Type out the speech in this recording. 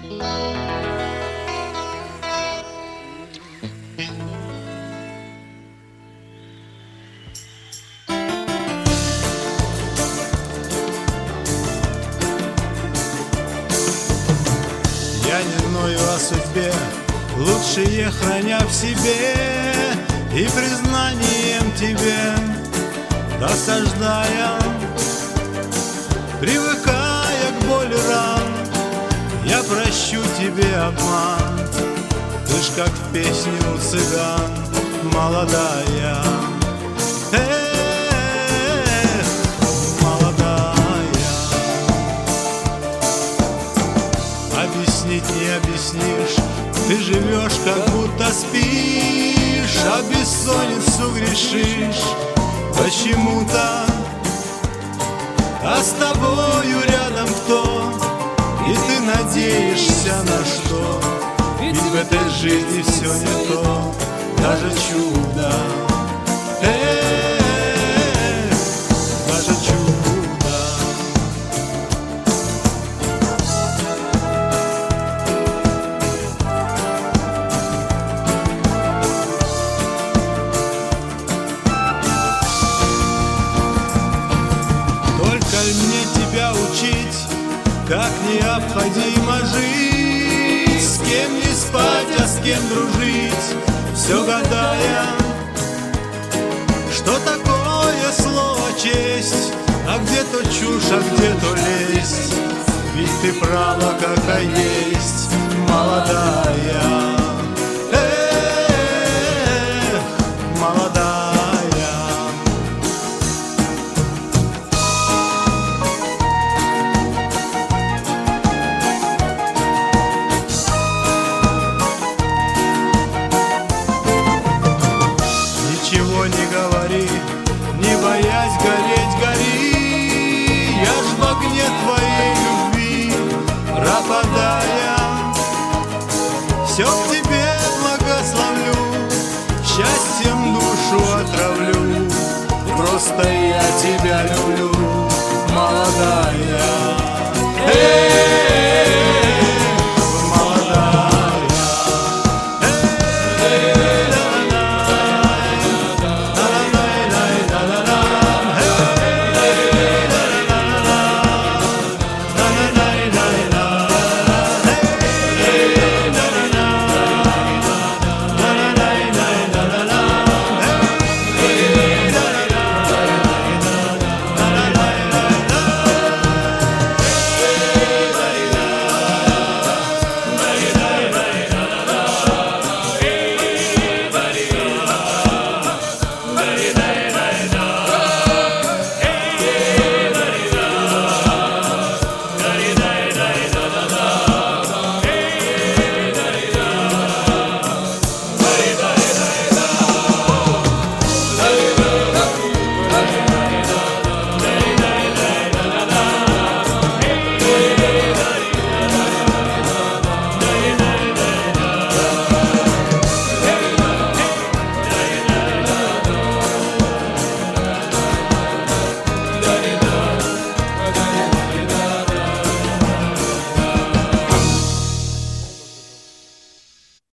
Я не ною о судьбе, лучше ее храня в себе, и признанием тебе досаждая, привыкая к боли ран, я прощу тебе обман. Ты ж как в песне у цыган молодая. Эх, молодая. Объяснить не объяснишь, ты живешь, как будто спишь, а бессонницу грешишь почему-то. А с тобою рядом кто? И ты надеешься на что? Ведь в этой жизни все не то, даже чудо. Эх, даже чудо. Только мне тебя учить, как необходимо жить, с кем не спать, а с кем дружить, все гадая, что такое слово честь, а где-то чушь, а где-то лесть. Ведь ты права, какая есть, молодая. Эх, молодая. Ничего не говори, не боясь гореть, гори. Я ж в огне твоей любви пропадая, все к тебе благословлю, счастьем душу отравлю. Просто я тебя люблю.